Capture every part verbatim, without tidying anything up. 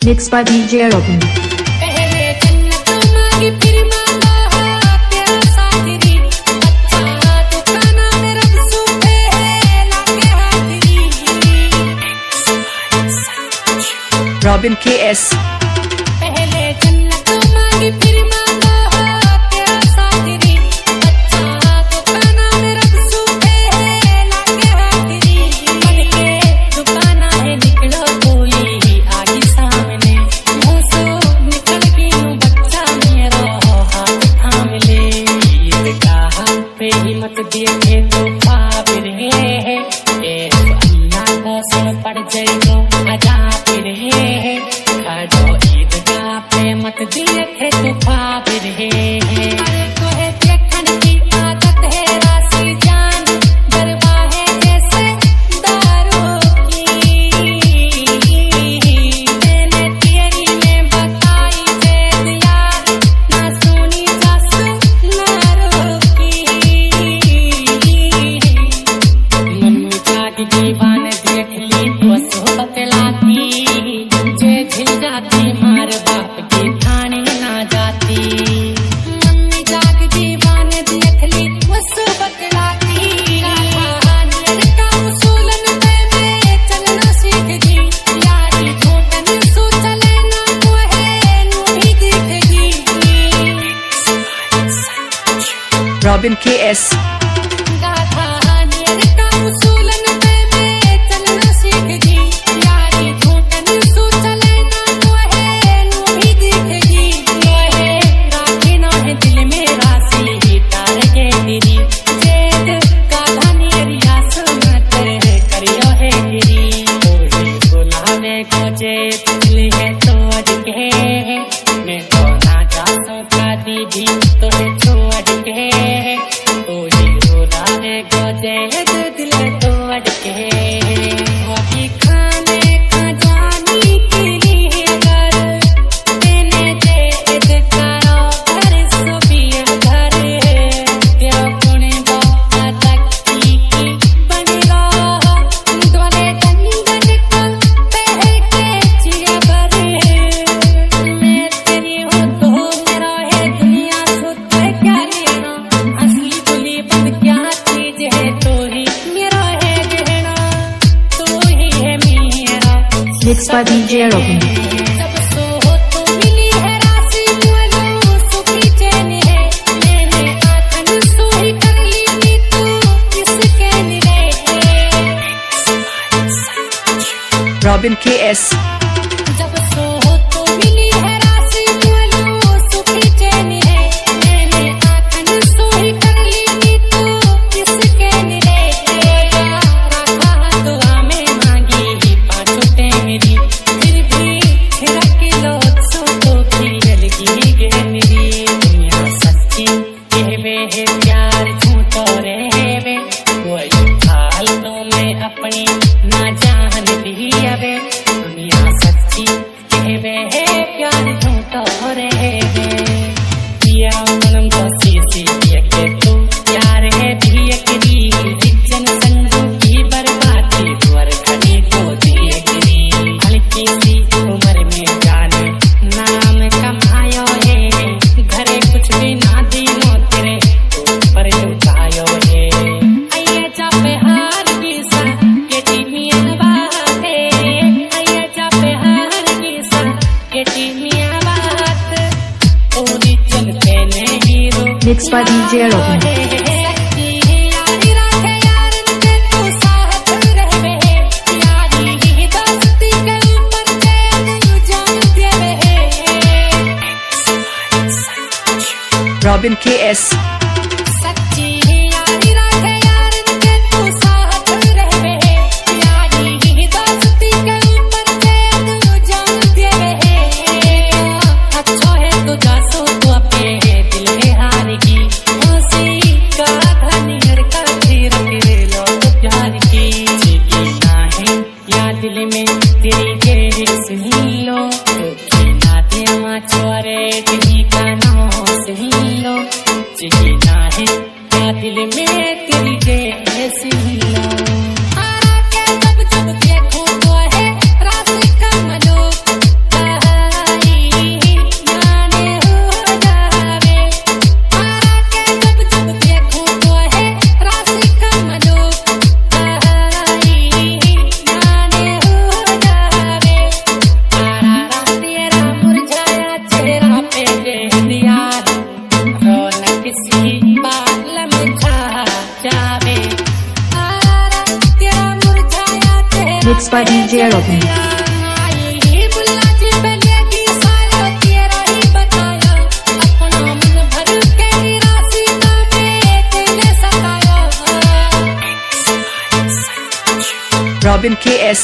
Mixed by D J Robin. Robin K S. मत देखे तो पाप रहे हैं, अल्लाह को सुन पड़ जाएगा अजाब रहे हैं। खड़ो ईदगाह पे मत देखे तो पाप रहे हैं। तोहे देखन की आदत है राशि जान दरवा है जैसे दारू की। मैंने तेरी में बताई वेद यार ना सुनी जस नारो की। दीवान देख ली तो सोहबत लाती, जे झिल जाती मार बाप की थाने ना जाती। मम्मी जाग दीवान देख ली तो सोहबत लाती, का उसूलन पे मैं चलना सीख गई। यारी झूठन सो चले ना तो है नू भी दिखेगी। Robin K S. दीदी तो छोड़ के तो रोला रे गजे दिल तोड़ के। अभी खाने का जानी के लिए घर देने दे करो घर सुबी घर। तेरा पुणे बहुत तकी की बनेगा दोले दंगन का पह के चिया भरे। मैं तेरी हूँ तो मेरा है दुनिया सुध क्या लेना। असली बुली बंद क्या चीज है तो ही मेरा है गहना तो ही है मेरा। Mixed by D J Robin. जब सो हो तो मिली है राशि बोलो सुखी चैन है। मैंने आखन सो ही कर ली थी तू किसके निरे। Robin K S. जब सो हो तो मिली है राशि बोलो सुखी चैन है। मैंने आखन सो ही कर ली थी तू किसके निरे। रखा दुआ में मांगी ही पाँचों मेरी, फिर भी छिड़क लो सो तो खिल गई गे मेरी। दुनिया सच्ची कहवे है प्यार झूठो रहवे, कोई फालतू में अपनी ना जान दी अबे। दुनिया सच्ची कहवे है प्यार झूठो रहवे। पिया मनम तो सीसी के तू प्यार है भी करी जिन संजू की बर्बादी द्वार खड़ी को दिए गिरी। हल्की सी उम्र में जाने नाम कमायो है, घरे कुछ भी ना दिनो तेरे ऊपर लुटायो है। आइए जापे हार दिसा केटी मियां बाते, आइए जापे हार दिसा केटी मियां बात। ओरी चलते ने hero Mixed by D J Robin. Robin K S. दिल में तेरी तेरी सुनी लो ना दे छोरे दिली का नाम सुनी लो। जीना है क्या दिल में तेरी तेरी सुनी लो। जब जब देखो तो है राशि का मनो Mixed by D J Robin. Robin K S.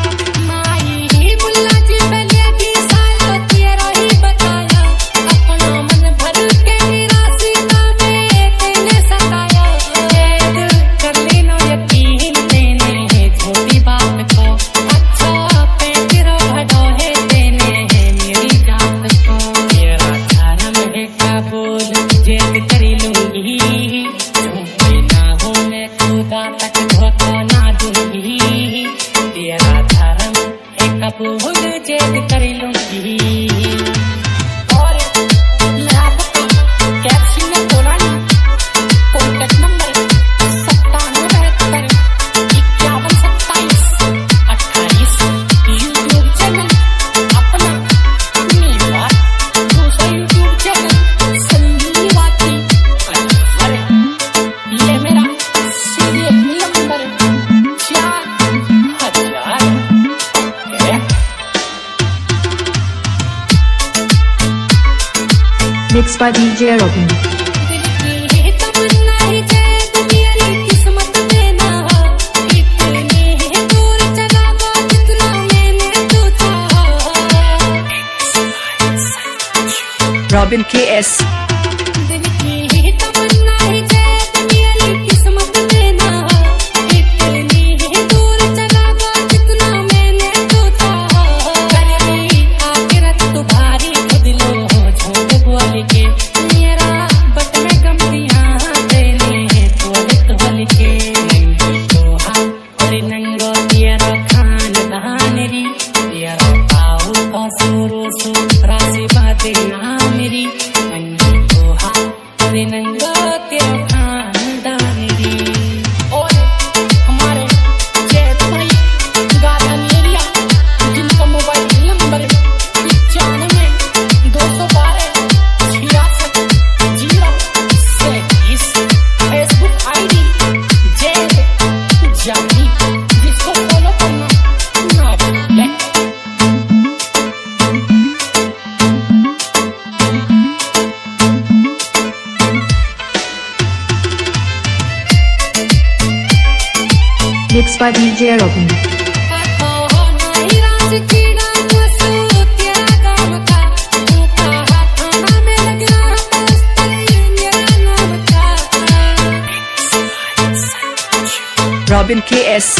भूल चेत कर लूंगी और मैं आपको कैप्शन में बोला नहीं कॉन्टेक्ट नंबर सत्तानवे बहत्तर इक्यावन सत्ताईस अट्ठाईस यूट्यूब चैनल अपना मेरा दूसरा यूट्यूब चैनल संजीवनी वाती और ये मेरा सीरियल नंबर चार हजार Mixed by D J Robin. Robin K S. और हमारे जैद भाई गार्डन एरिया जिनका मोबाइल नंबर पचानवे दो सौ बारह छियासठ जीरो सैंतीस फेसबुक आई डी जैद जानी जिसको फॉलो करना ना भूलें। Mixed by D J Robin. Robin K S.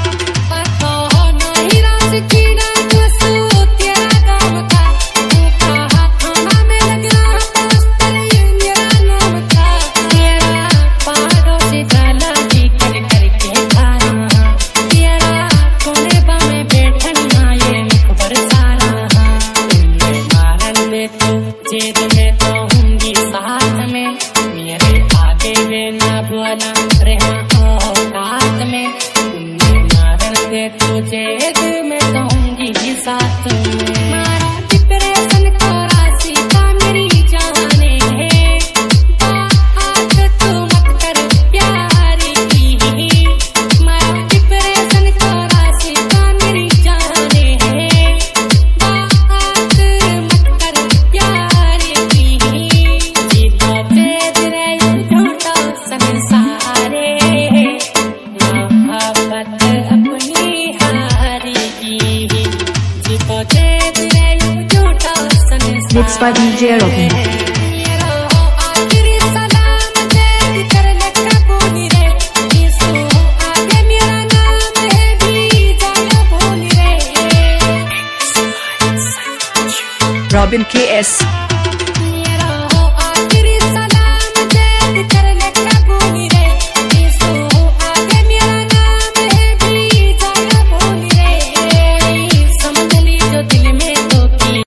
जेद में तो होंगी साथ में मेरे आगे वे ना बोला रहना औकात में तुमने मारन दे तो जेद में तो होंगी साथ में मारा डिप्रेशन को राशि का मेरी जाने है बात तू मत कर प्यार की मारा डिप्रेशन को राशि का मेरी जाने है बात मत कर प्यार Mixed by D J Robin. Robin K S.